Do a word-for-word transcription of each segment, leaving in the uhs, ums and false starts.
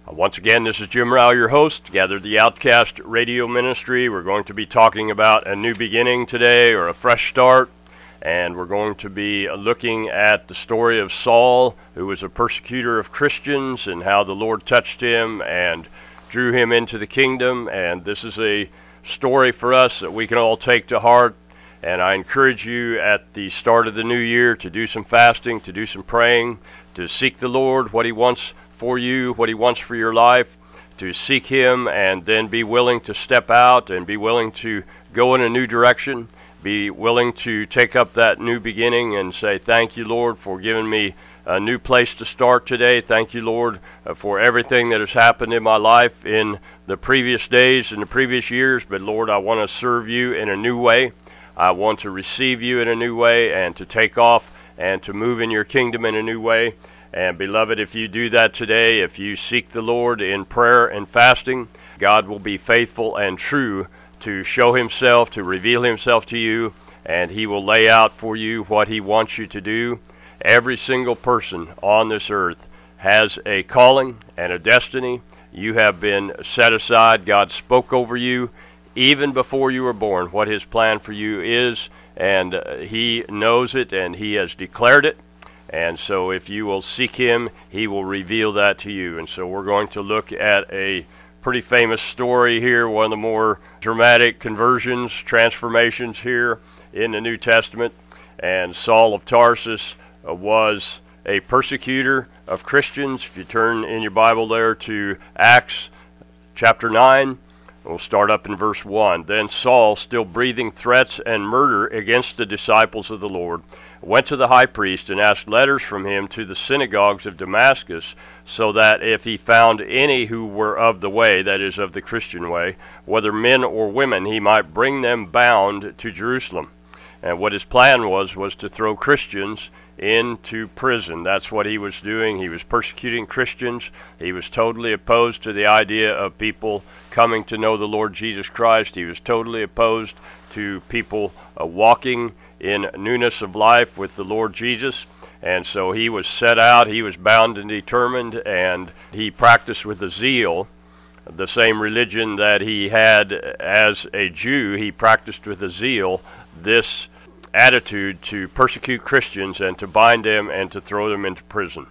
Once again, this is Jim Rao, your host. Gather the Outcast Radio Ministry. We're going to be talking about a new beginning today, or a fresh start. And we're going to be looking at the story of Saul, who was a persecutor of Christians, and how the Lord touched him and drew him into the kingdom. And this is a story for us that we can all take to heart. And I encourage you at the start of the new year to do some fasting, to do some praying, to seek the Lord, what He wants for you, what He wants for your life, to seek Him, and then be willing to step out and be willing to go in a new direction, be willing to take up that new beginning and say, thank you, Lord, for giving me a new place to start today. Thank you, Lord, uh, for everything that has happened in my life in the previous days and the previous years. But Lord, I want to serve you in a new way. I want to receive you in a new way and to take off and to move in your kingdom in a new way. And beloved, if you do that today, if you seek the Lord in prayer and fasting, God will be faithful and true to show Himself, to reveal Himself to you, and He will lay out for you what He wants you to do. Every single person on this earth has a calling and a destiny. You have been set aside. God spoke over you even before you were born what His plan for you is, and uh, He knows it and He has declared it. And so if you will seek Him, He will reveal that to you. And so we're going to look at a pretty famous story here, one of the more dramatic conversions, transformations here in the New Testament. And Saul of Tarsus uh, was a persecutor of Christians. If you turn in your Bible there to Acts chapter nine, we'll start up in verse one. Then Saul, still breathing threats and murder against the disciples of the Lord, went to the high priest and asked letters from him to the synagogues of Damascus, so that if he found any who were of the way, that is, of the Christian way, whether men or women, he might bring them bound to Jerusalem. And what his plan was, was to throw Christians into prison. That's what he was doing. He was persecuting Christians. He was totally opposed to the idea of people coming to know the Lord Jesus Christ. He was totally opposed to people uh, walking in newness of life with the Lord Jesus. And so he was set out, he was bound and determined, and he practiced with a zeal the same religion that he had as a Jew. He practiced with a zeal this attitude to persecute Christians and to bind them and to throw them into prison.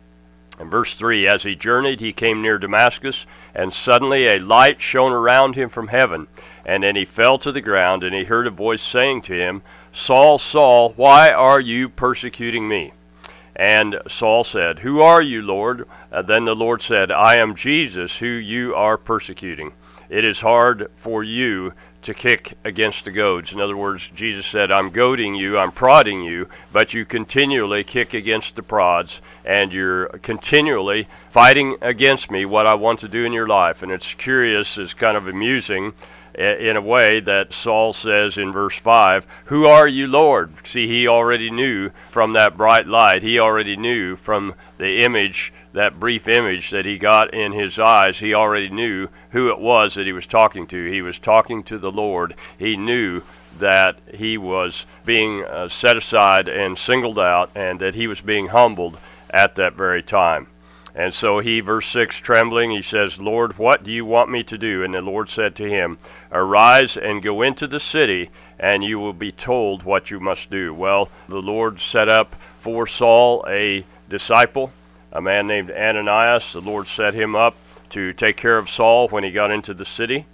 In verse three, as he journeyed, he came near Damascus, and suddenly a light shone around him from heaven. And then he fell to the ground, and he heard a voice saying to him, Saul, Saul, why are you persecuting me? And Saul said, Who are you, Lord? Uh, then the Lord said, I am Jesus, who you are persecuting. It is hard for you to kick against the goads. In other words, Jesus said, I'm goading you, I'm prodding you, but you continually kick against the prods, and you're continually fighting against me, what I want to do in your life. And it's curious, it's kind of amusing, in a way, that Saul says in verse five, Who are you, Lord? See, he already knew from that bright light, he already knew from the image, that brief image that he got in his eyes, he already knew who it was that he was talking to. He was talking to the Lord. He knew that he was being uh, set aside and singled out, and that he was being humbled at that very time. And so he, verse six, trembling, he says, Lord, what do you want me to do? And the Lord said to him, Arise and go into the city, and you will be told what you must do. Well, the Lord set up for Saul a disciple, a man named Ananias. The Lord set him up to take care of Saul when he got into the city.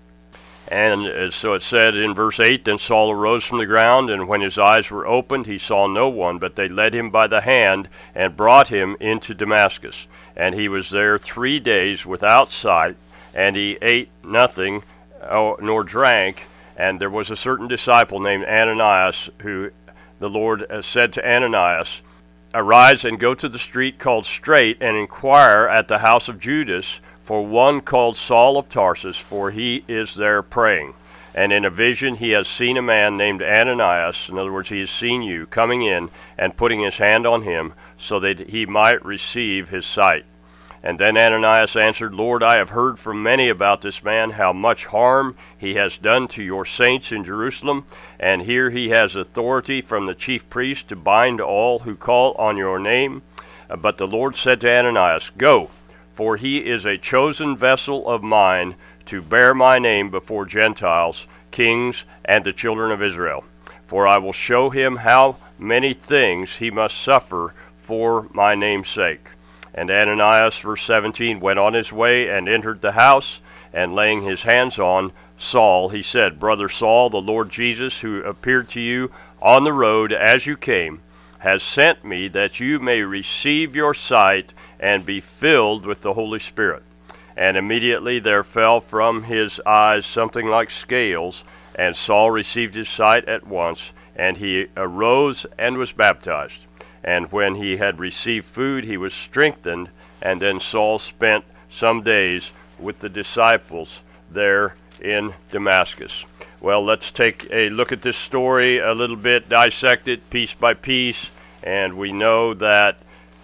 And so it said in verse eight, Then Saul arose from the ground, and when his eyes were opened, he saw no one, but they led him by the hand and brought him into Damascus. And he was there three days without sight, and he ate nothing nor drank. And there was a certain disciple named Ananias, who the Lord said to Ananias, Arise and go to the street called Straight, and inquire at the house of Judas for one called Saul of Tarsus, for he is there praying. And in a vision he has seen a man named Ananias, in other words, he has seen you, coming in and putting his hand on him, so that he might receive his sight. And then Ananias answered, Lord, I have heard from many about this man, how much harm he has done to your saints in Jerusalem, and here he has authority from the chief priest to bind all who call on your name. But the Lord said to Ananias, Go, for he is a chosen vessel of mine to bear my name before Gentiles, kings, and the children of Israel. For I will show him how many things he must suffer for my name's sake. And Ananias, verse seventeen, went on his way and entered the house, and laying his hands on Saul, he said, Brother Saul, the Lord Jesus, who appeared to you on the road as you came, has sent me that you may receive your sight and be filled with the Holy Spirit. And immediately there fell from his eyes something like scales, and Saul received his sight at once, and he arose and was baptized. And when he had received food, he was strengthened, and then Saul spent some days with the disciples there in Damascus. Well, let's take a look at this story a little bit, dissect it piece by piece, and we know that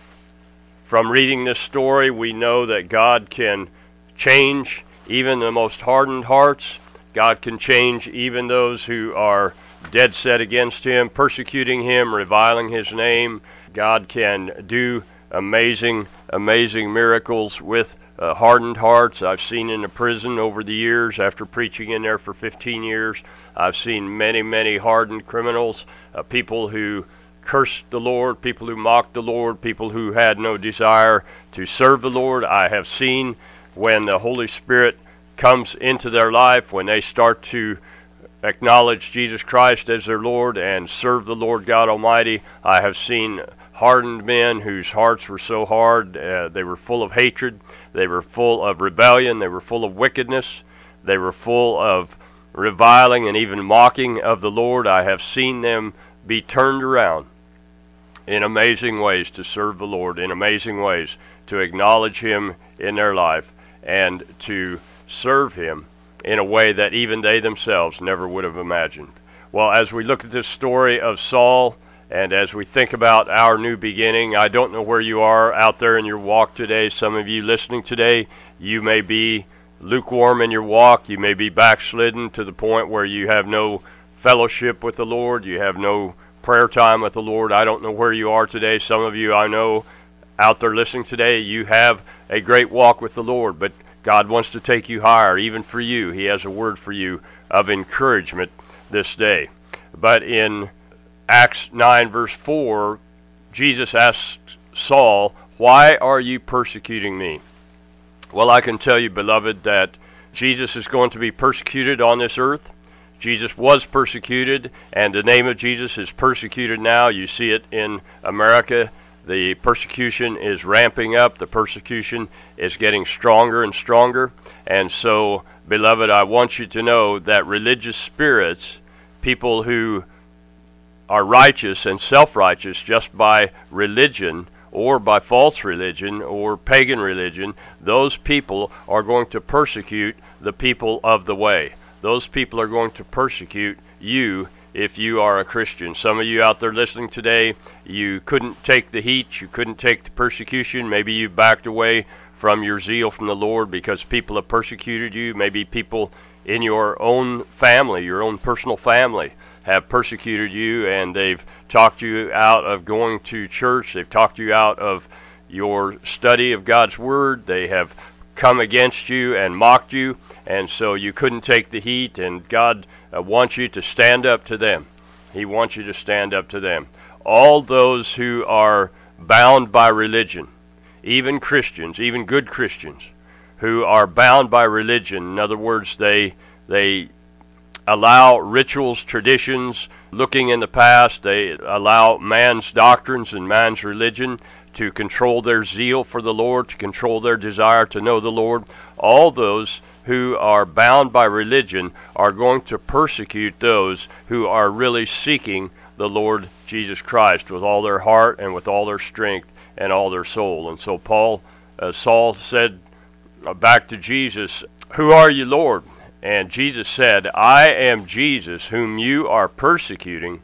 from reading this story, we know that God can change even the most hardened hearts. God can change even those who are dead set against him, persecuting him, reviling his name. God can do amazing, amazing miracles with uh, hardened hearts. I've seen in a prison over the years, after preaching in there for fifteen years, I've seen many, many hardened criminals, uh, people who cursed the Lord, people who mocked the Lord, people who had no desire to serve the Lord. I have seen when the Holy Spirit comes into their life, when they start to acknowledge Jesus Christ as their Lord and serve the Lord God Almighty, I have seen hardened men whose hearts were so hard, uh, they were full of hatred, they were full of rebellion, they were full of wickedness, they were full of reviling and even mocking of the Lord. I have seen them be turned around in amazing ways to serve the Lord, in amazing ways to acknowledge him in their life and to serve him in a way that even they themselves never would have imagined. Well, as we look at this story of Saul, and as we think about our new beginning, I don't know where you are out there in your walk today. Some of you listening today, you may be lukewarm in your walk. You may be backslidden to the point where you have no fellowship with the Lord. You have no prayer time with the Lord. I don't know where you are today. Some of you I know out there listening today, you have a great walk with the Lord, but God wants to take you higher, even for you. He has a word for you of encouragement this day. But in Acts nine, verse four, Jesus asks Saul, why are you persecuting me? Well, I can tell you, beloved, that Jesus is going to be persecuted on this earth. Jesus was persecuted, and the name of Jesus is persecuted now. You see it in America. The persecution is ramping up. The persecution is getting stronger and stronger. And so, beloved, I want you to know that religious spirits, people who are righteous and self-righteous just by religion or by false religion or pagan religion, those people are going to persecute the people of the way. Those people are going to persecute you if you are a Christian. Some of you out there listening today, you couldn't take the heat, you couldn't take the persecution. Maybe you backed away from your zeal from the Lord because people have persecuted you. Maybe people in your own family, your own personal family, have persecuted you, and they've talked you out of going to church. They've talked you out of your study of God's Word. They have come against you and mocked you, and so you couldn't take the heat, and God uh, wants you to stand up to them. He wants you to stand up to them. All those who are bound by religion, even Christians, even good Christians, who are bound by religion, in other words, they they allow rituals, traditions, looking in the past, they allow man's doctrines and man's religion to control their zeal for the Lord, to control their desire to know the Lord. All those who are bound by religion are going to persecute those who are really seeking the Lord Jesus Christ with all their heart and with all their strength and all their soul. And so Paul, uh, Saul said uh, back to Jesus, "Who are you, Lord?" And Jesus said, "I am Jesus whom you are persecuting."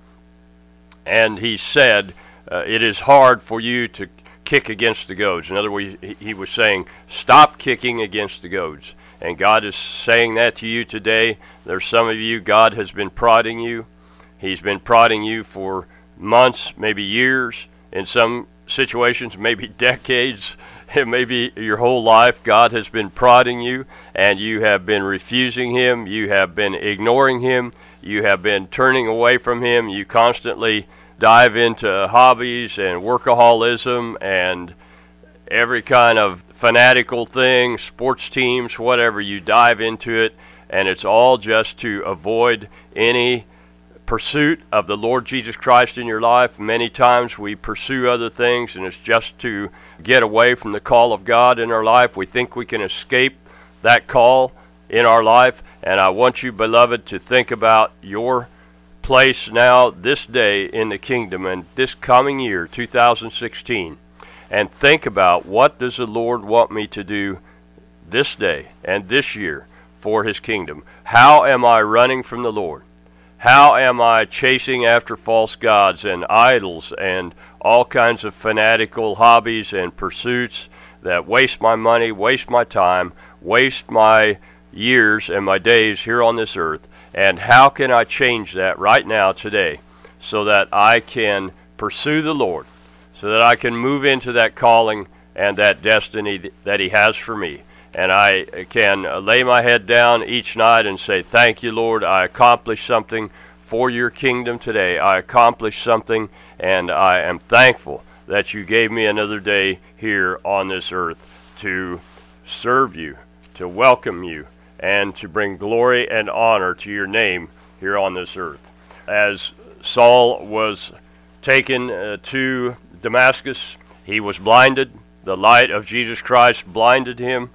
And he said, uh, it is hard for you to kick against the goads. In other words, he was saying, stop kicking against the goads. And God is saying that to you today. There's some of you, God has been prodding you. He's been prodding you for months, maybe years, in some situations, maybe decades. maybe your whole life God has been prodding you, and you have been refusing Him, you have been ignoring Him, you have been turning away from Him, you constantly dive into hobbies and workaholism and every kind of fanatical thing, sports teams, whatever, you dive into it, and it's all just to avoid any pursuit of the Lord Jesus Christ in your life. Many times we pursue other things, and it's just to get away from the call of God in our life. We think we can escape that call in our life, and I want you, beloved, to think about your place now this day in the kingdom and this coming year, two thousand sixteen, and think about, what does the Lord want me to do this day and this year for His kingdom? How am I running from the Lord? How am I chasing after false gods and idols and all kinds of fanatical hobbies and pursuits that waste my money, waste my time, waste my years and my days here on this earth? And how can I change that right now, today, so that I can pursue the Lord, so that I can move into that calling and that destiny that He has for me? And I can lay my head down each night and say, thank you, Lord, I accomplished something for your kingdom today. I accomplished something, and I am thankful that you gave me another day here on this earth to serve you, to welcome you, and to bring glory and honor to your name here on this earth. As Saul was taken uh, to Damascus, he was blinded. The light of Jesus Christ blinded him.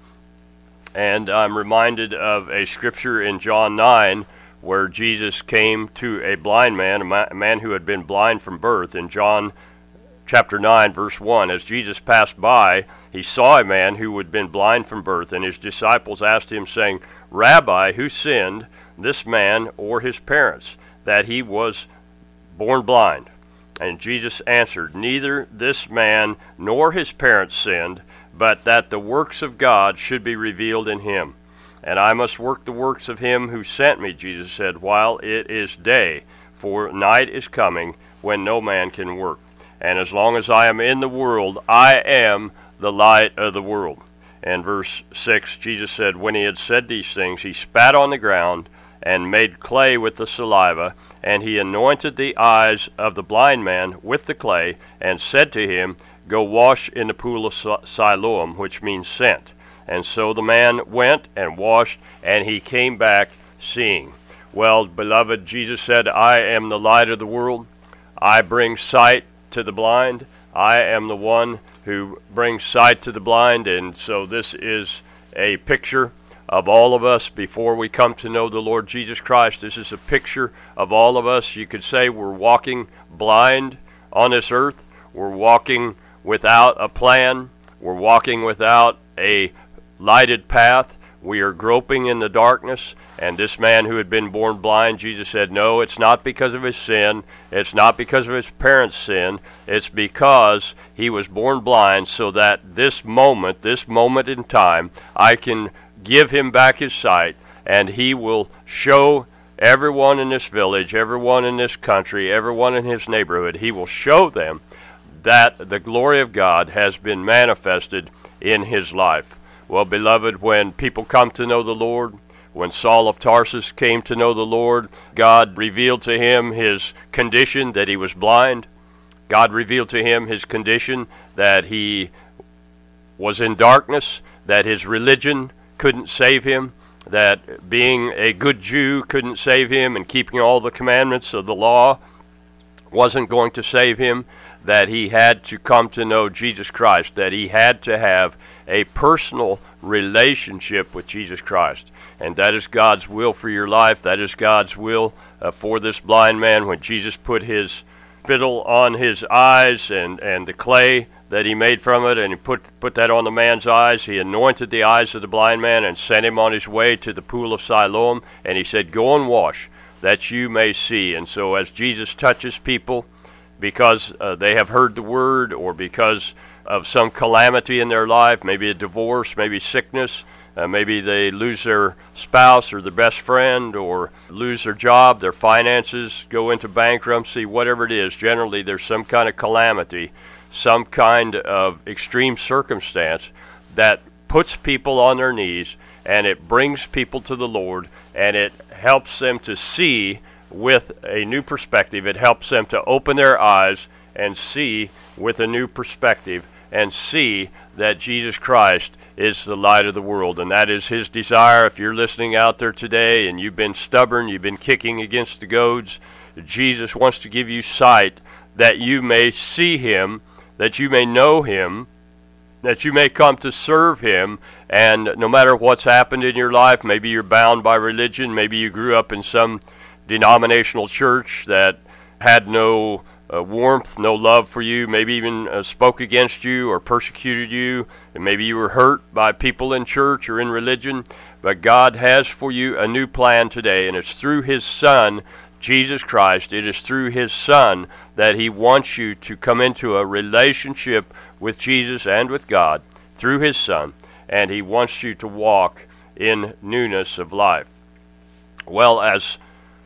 And I'm reminded of a scripture in John nine where Jesus came to a blind man, a, ma- a man who had been blind from birth. In John chapter nine, verse one, as Jesus passed by, he saw a man who had been blind from birth, and his disciples asked him, saying, Rabbi, who sinned, this man or his parents, that he was born blind? And Jesus answered, Neither this man nor his parents sinned, but that the works of God should be revealed in him. And I must work the works of him who sent me, Jesus said, while it is day, for night is coming when no man can work. And as long as I am in the world, I am the light of the world. And verse six, Jesus said, when he had said these things, he spat on the ground and made clay with the saliva, and he anointed the eyes of the blind man with the clay, and said to him, Go wash in the pool of Siloam, which means sent. And so the man went and washed, and he came back seeing. Well, beloved, Jesus said, I am the light of the world. I bring sight to the blind. I am the one who brings sight to the blind. And so this is a picture of all of us before we come to know the Lord Jesus Christ. This is a picture of all of us. You could say we're walking blind on this earth. We're walking without a plan. We're walking without a lighted path. We are groping in the darkness. And this man who had been born blind, Jesus said, no, it's not because of his sin. It's not because of his parents' sin. It's because he was born blind, so that this moment, this moment in time, I can give him back his sight, and he will show everyone in this village, everyone in this country, everyone in his neighborhood, he will show them that the glory of God has been manifested in his life. Well, beloved, when people come to know the Lord, when Saul of Tarsus came to know the Lord, God revealed to him his condition, that he was blind. God revealed to him his condition, that he was in darkness, that his religion couldn't save him, that being a good Jew couldn't save him, and keeping all the commandments of the law wasn't going to save him, that he had to come to know Jesus Christ, that he had to have a personal relationship with Jesus Christ. And that is God's will for your life. That is God's will uh, for this blind man. When Jesus put his spittle on his eyes and, and the clay that he made from it, and he put, put that on the man's eyes, he anointed the eyes of the blind man and sent him on his way to the pool of Siloam. And he said, go and wash, that you may see. And so as Jesus touches people, because uh, they have heard the word, or because of some calamity in their life, maybe a divorce, maybe sickness, uh, maybe they lose their spouse or their best friend, or lose their job, their finances go into bankruptcy, whatever it is. Generally, there's some kind of calamity. some kind of extreme circumstance that puts people on their knees, and it brings people to the Lord, and it helps them to see with a new perspective. It helps them to open their eyes and see with a new perspective, and see that Jesus Christ is the light of the world. And that is his desire. If you're listening out there today and you've been stubborn, you've been kicking against the goads, Jesus wants to give you sight that you may see him, that you may know him, that you may come to serve him. And no matter what's happened in your life, maybe you're bound by religion, maybe you grew up in some denominational church that had no uh, warmth, no love for you, maybe even uh, spoke against you or persecuted you, and maybe you were hurt by people in church or in religion. But God has for you a new plan today, and it's through his Son, Jesus Christ. It is through his Son that he wants you to come into a relationship with Jesus and with God through his Son, and he wants you to walk in newness of life. Well, as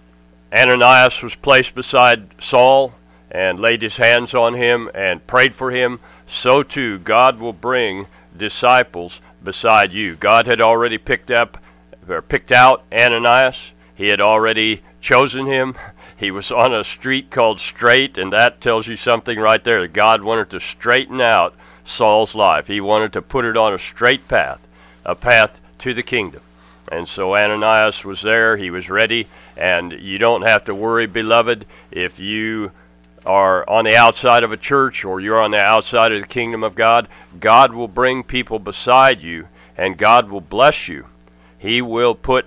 Ananias was placed beside Saul and laid his hands on him and prayed for him, so too God will bring disciples beside you. God had already picked up or picked out Ananias. He had already chosen him. He was on a street called Straight, and that tells you something right there. God wanted to straighten out Saul's life. He wanted to put it on a straight path, a path to the kingdom. And so Ananias was there. He was ready. And you don't have to worry, beloved, if you are on the outside of a church or you're on the outside of the kingdom of God. God will bring people beside you, and God will bless you. He will put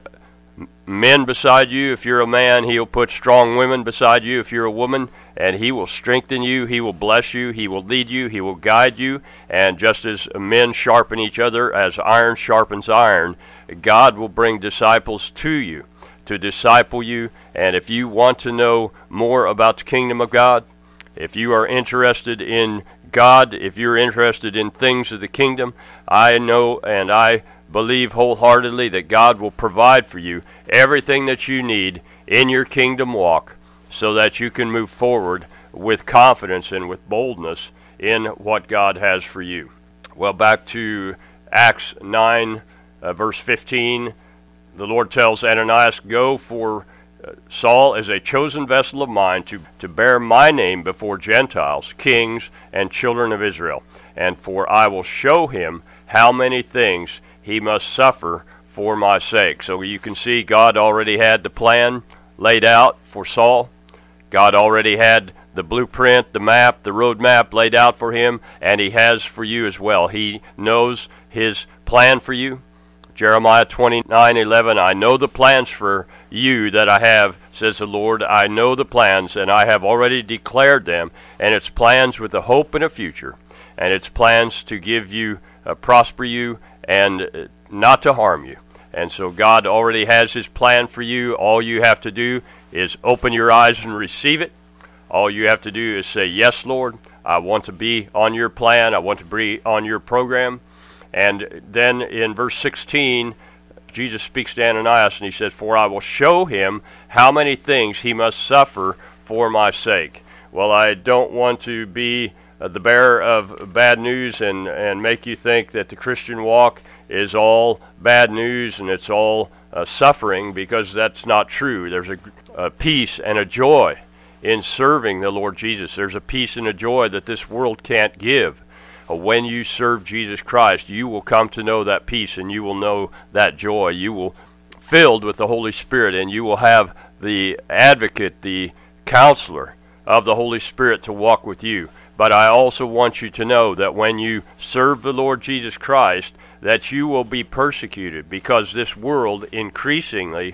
men beside you if you're a man. He'll put strong women beside you if you're a woman, and he will strengthen you. He will bless you. He will lead you. He will guide you. And just as men sharpen each other, as iron sharpens iron, God will bring disciples to you to disciple you. And if you want to know more about the kingdom of God, if you are interested in God, if you're interested in things of the kingdom, I know and I believe wholeheartedly that God will provide for you everything that you need in your kingdom walk so that you can move forward with confidence and with boldness in what God has for you. Well, back to Acts nine, uh, verse fifteen, the Lord tells Ananias, "Go, for uh, Saul is a chosen vessel of mine to, to bear my name before Gentiles, kings, and children of Israel. And for I will show him how many things he must suffer for my sake." So you can see God already had the plan laid out for Saul. God already had the blueprint, the map, the road map laid out for him, and he has for you as well. He knows his plan for you. Jeremiah twenty-nine eleven, "I know the plans for you that I have, says the Lord. I know the plans, and I have already declared them, and it's plans with a hope and a future, and it's plans to give you, uh, prosper you, and uh, not to harm you." And so God already has his plan for you. All you have to do is open your eyes and receive it. All you have to do is say, "Yes, Lord, I want to be on your plan. I want to be on your program." And then in verse sixteen, Jesus speaks to Ananias and he says, "For I will show him how many things he must suffer for my sake." Well, I don't want to be uh, the bearer of bad news and, and make you think that the Christian walk is all bad news and it's all uh, suffering, because that's not true. There's a, a peace and a joy in serving the Lord Jesus. There's a peace and a joy that this world can't give. When you serve Jesus Christ, you will come to know that peace and you will know that joy. You will be filled with the Holy Spirit, and you will have the advocate, the counselor of the Holy Spirit to walk with you. But I also want you to know that when you serve the Lord Jesus Christ, that you will be persecuted, because this world increasingly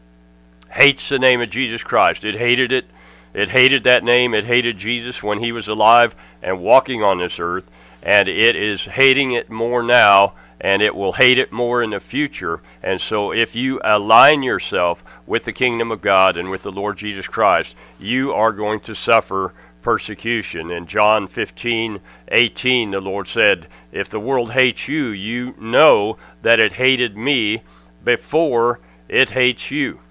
hates the name of Jesus Christ. It hated it. It hated that name. It hated Jesus when he was alive and walking on this earth. And it is hating it more now, and it will hate it more in the future. And so if you align yourself with the kingdom of God and with the Lord Jesus Christ, you are going to suffer persecution. In John fifteen eighteen, the Lord said, "If the world hates you, you know that it hated me before it hates you."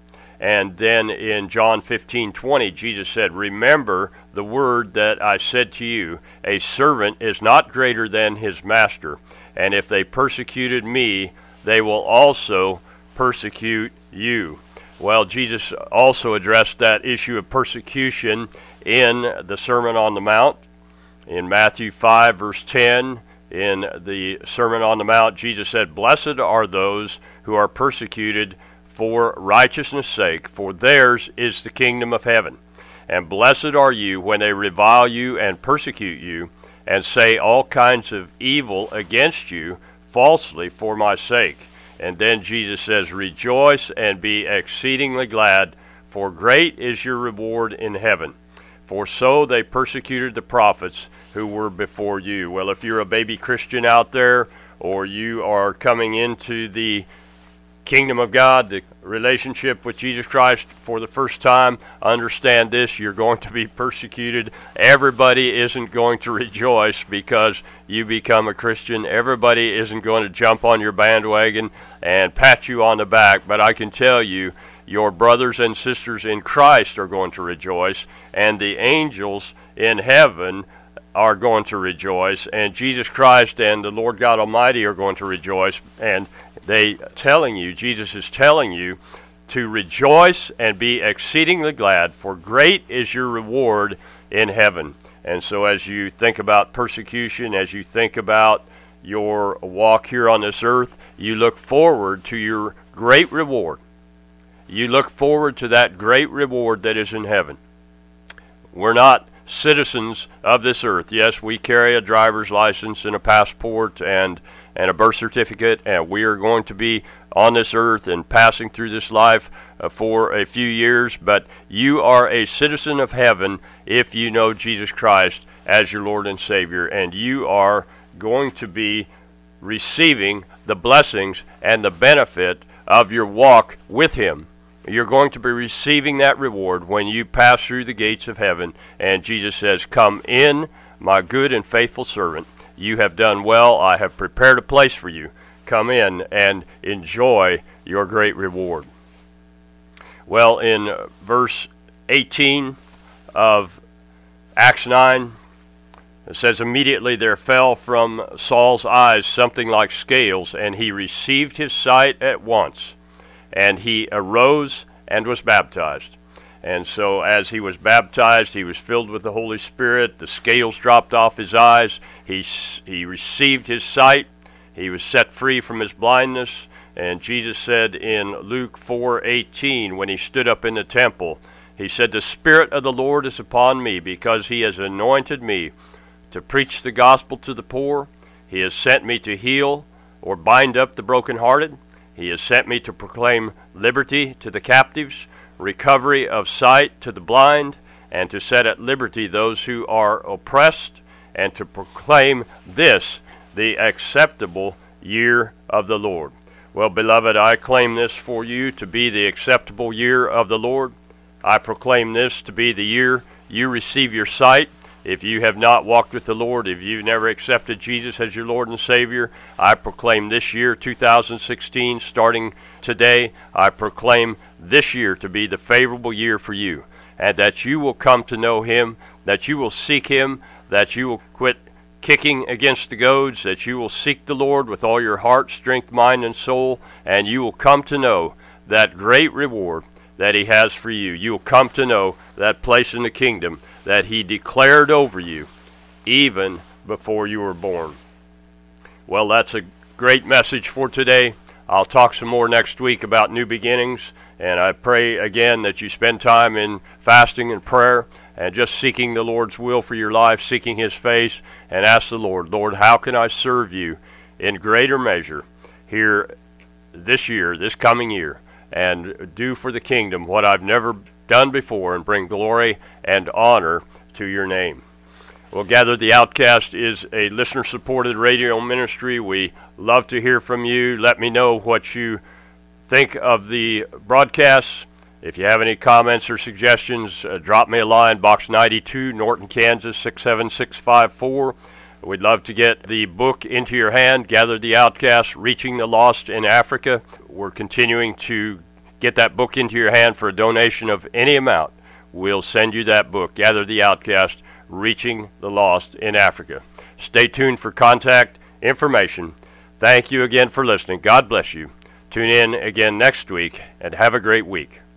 And then in John fifteen twenty, Jesus said, "Remember the word that I said to you, a servant is not greater than his master. And if they persecuted me, they will also persecute you." Well, Jesus also addressed that issue of persecution in the Sermon on the Mount. In Matthew five, verse ten, in the Sermon on the Mount, Jesus said, "Blessed are those who are persecuted for righteousness' sake, for theirs is the kingdom of heaven. And blessed are you when they revile you and persecute you, and say all kinds of evil against you falsely for my sake." And then Jesus says, "Rejoice and be exceedingly glad, for great is your reward in heaven. For so they persecuted the prophets who were before you." Well, if you're a baby Christian out there, or you are coming into the kingdom of God, the relationship with Jesus Christ for the first time, understand this: you're going to be persecuted. Everybody isn't going to rejoice because you become a Christian. Everybody isn't going to jump on your bandwagon and pat you on the back. But I can tell you, your brothers and sisters in Christ are going to rejoice, and the angels in heaven are going to rejoice, and Jesus Christ and the Lord God Almighty are going to rejoice. And they telling you, Jesus is telling you to rejoice and be exceedingly glad, for great is your reward in heaven. And so as you think about persecution, as you think about your walk here on this earth, you look forward to your great reward. You look forward to that great reward that is in heaven. We're not citizens of this earth. Yes, we carry a driver's license and a passport and and a birth certificate, and we are going to be on this earth and passing through this life uh, for a few years, but you are a citizen of heaven if you know Jesus Christ as your Lord and Savior, and you are going to be receiving the blessings and the benefit of your walk with Him. You're going to be receiving that reward when you pass through the gates of heaven, and Jesus says, "Come in, my good and faithful servant. You have done well. I have prepared a place for you. Come in and enjoy your great reward." Well, in verse eighteen of Acts nine, it says, "Immediately there fell from Saul's eyes something like scales, and he received his sight at once. And he arose and was baptized." And so as he was baptized, he was filled with the Holy Spirit. The scales dropped off his eyes. He, he received his sight. He was set free from his blindness. And Jesus said in Luke four eighteen, when he stood up in the temple, he said, "The Spirit of the Lord is upon me, because he has anointed me to preach the gospel to the poor. He has sent me to heal or bind up the brokenhearted. He has sent me to proclaim liberty to the captives, recovery of sight to the blind, and to set at liberty those who are oppressed, and to proclaim this, the acceptable year of the Lord." Well, beloved, I claim this for you to be the acceptable year of the Lord. I proclaim this to be the year you receive your sight. If you have not walked with the Lord, if you've never accepted Jesus as your Lord and Savior, I proclaim this year, two thousand sixteen, starting today, I proclaim this year to be the favorable year for you, and that you will come to know Him, that you will seek Him, that you will quit kicking against the goads, that you will seek the Lord with all your heart, strength, mind, and soul, and you will come to know that great reward that He has for you. You will come to know that place in the kingdom that He declared over you even before you were born. Well, that's a great message for today. I'll talk some more next week about new beginnings, and I pray again that you spend time in fasting and prayer and just seeking the Lord's will for your life, seeking His face, and ask the Lord, "Lord, how can I serve you in greater measure here this year, this coming year, and do for the kingdom what I've never done before, and bring glory and honor to your name." Well, Gather the Outcast is a listener-supported radio ministry. We love to hear from you. Let me know what you think of the broadcasts. If you have any comments or suggestions, uh, drop me a line, Box ninety-two, Norton, Kansas, six seven six five four. We'd love to get the book into your hand, Gather the Outcast, Reaching the Lost in Africa. We're continuing to get that book into your hand for a donation of any amount, we'll send you that book, Gather the Outcast, Reaching the Lost in Africa. Stay tuned for contact information. Thank you again for listening. God bless you. Tune in again next week, and have a great week.